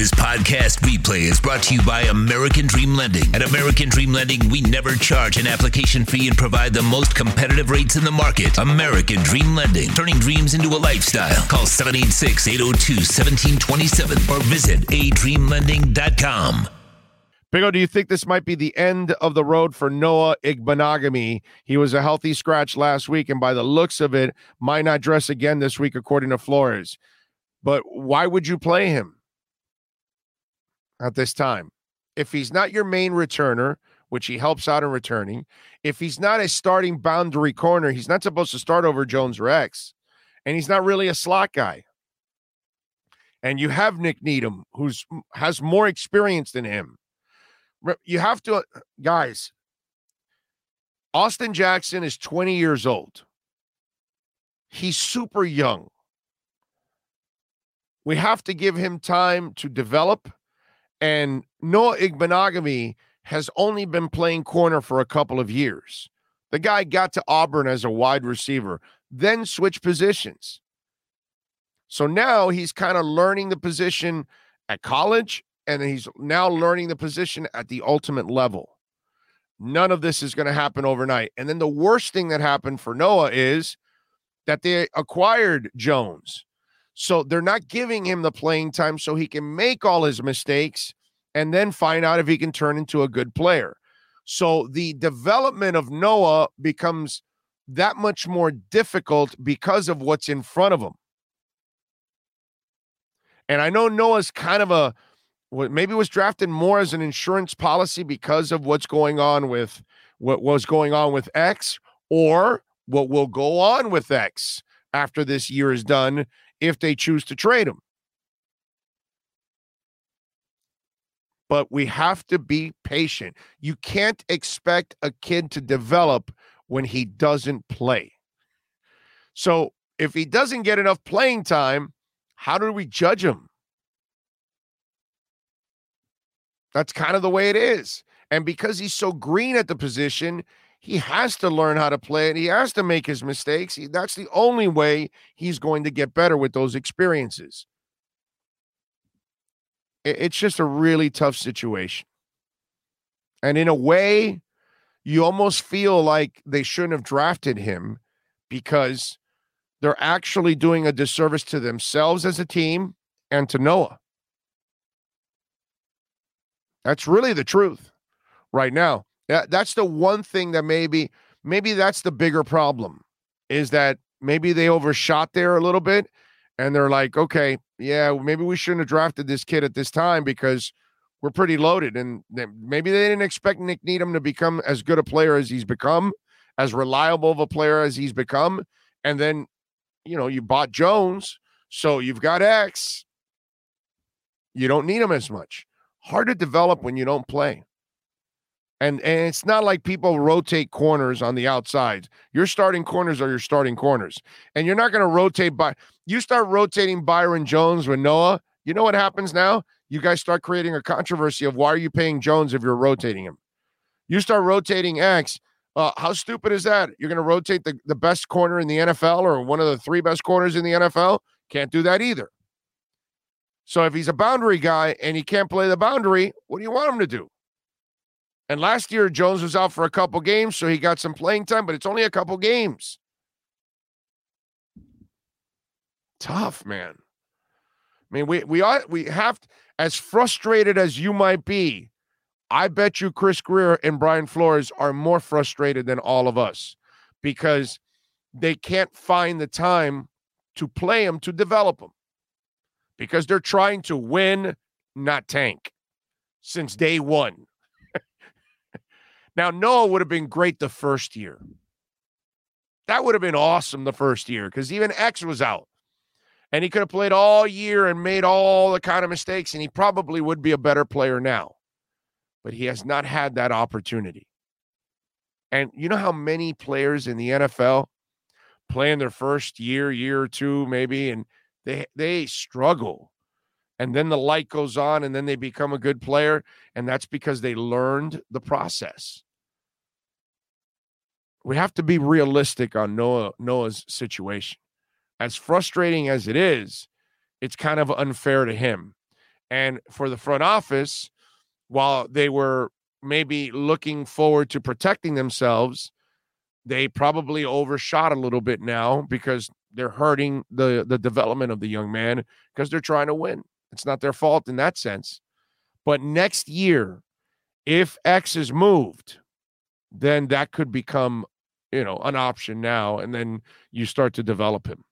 This podcast replay is brought to you by American Dream Lending. At American Dream Lending, we never charge an application fee and provide the most competitive rates in the market. American Dream Lending, turning dreams into a lifestyle. Call 786-802-1727 or visit adreamlending.com. Big O, do you think this might be the end of the road for Noah Igbenogany? He was a healthy scratch last week, and by the looks of it, might not dress again this week, according to Flores. But why would you play him at this time? If he's not your main returner, which he helps out in returning, if he's not a starting boundary corner, he's not supposed to start over Jones or X, and he's not really a slot guy. And you have Nick Needham, who has more experience than him. You have to, guys, Austin Jackson is 20 years old. He's super young. We have to give him time to develop. And Noah Igbenogany has only been playing corner for a couple of years. The guy got to Auburn as a wide receiver, then switched positions. So now he's kind of learning the position at college, and he's now learning the position at the ultimate level. None of this is going to happen overnight. And then the worst thing that happened for Noah is that they acquired Jones. So they're not giving him the playing time so he can make all his mistakes and then find out if he can turn into a good player. So the development of Noah becomes that much more difficult because of what's in front of him. And I know Noah's kind of maybe was drafted more as an insurance policy because of what's going on with what was going on with X, or what will go on with X after this year is done if they choose to trade him. But we have to be patient. You can't expect a kid to develop when he doesn't play. So if he doesn't get enough playing time, how do we judge him? That's kind of the way it is. And because he's so green at the position, he has to learn how to play it. He has to make his mistakes. That's the only way he's going to get better with those experiences. It's just a really tough situation. And in a way, you almost feel like they shouldn't have drafted him because they're actually doing a disservice to themselves as a team and to Noah. That's really the truth right now. That's the one thing that maybe that's the bigger problem, is that maybe they overshot there a little bit and they're like, okay, yeah, maybe we shouldn't have drafted this kid at this time because we're pretty loaded. And maybe they didn't expect Nick Needham to become as good a player as he's become, as reliable of a player as he's become. And then, you bought Jones, so you've got X. You don't need him as much. Hard to develop when you don't play. And it's not like people rotate corners on the outside. Your starting corners are your starting corners. And you're not going to rotate you start rotating Byron Jones with Noah, you know what happens now? You guys start creating a controversy of why are you paying Jones if you're rotating him? You start rotating X. How stupid is that? You're going to rotate the best corner in the NFL or one of the three best corners in the NFL? Can't do that either. So if he's a boundary guy and he can't play the boundary, what do you want him to do? And last year, Jones was out for a couple games, so he got some playing time, but it's only a couple games. Tough, man. I mean, we have, as frustrated as you might be, I bet you Chris Grier and Brian Flores are more frustrated than all of us because they can't find the time to play him, to develop him. Because they're trying to win, not tank, since day one. Now, Noah would have been great the first year. That would have been awesome the first year because even X was out. And he could have played all year and made all the kind of mistakes, and he probably would be a better player now. But he has not had that opportunity. And you know how many players in the NFL play in their first year or two maybe, and they struggle. And then the light goes on, and then they become a good player, and that's because they learned the process. We have to be realistic on Noah's situation. As frustrating as it is, it's kind of unfair to him. And for the front office, while they were maybe looking forward to protecting themselves, they probably overshot a little bit now because they're hurting the development of the young man because they're trying to win. It's not their fault in that sense. But next year, if X is moved, then that could become, an option now, and then you start to develop him.